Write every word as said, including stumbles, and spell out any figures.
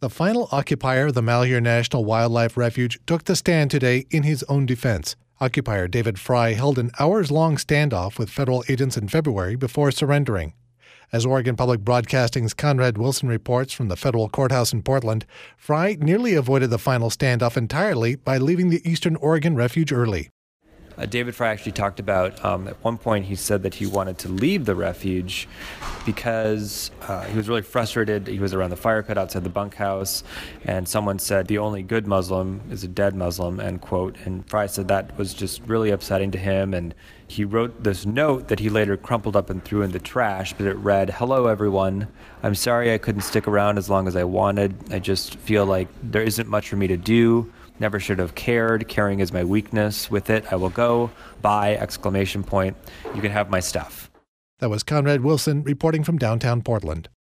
The final occupier of the Malheur National Wildlife Refuge took the stand today in his own defense. Occupier David Fry held an hours-long standoff with federal agents in February before surrendering. As Oregon Public Broadcasting's Conrad Wilson reports from the federal courthouse in Portland, Fry nearly avoided the final standoff entirely by leaving the Eastern Oregon Refuge early. Uh, David Fry actually talked about, um, at one point he said that he wanted to leave the refuge because uh, he was really frustrated. He was around the fire pit outside the bunkhouse, and someone said, "The only good Muslim is a dead Muslim," end quote. And Fry said that was just really upsetting to him, and he wrote this note that he later crumpled up and threw in the trash, but it read, "Hello everyone, I'm sorry I couldn't stick around as long as I wanted. I just feel like there isn't much for me to do. Never should have cared. Caring is my weakness. With it, I will go. Bye!" Exclamation point. You can have my stuff. That was Conrad Wilson reporting from downtown Portland.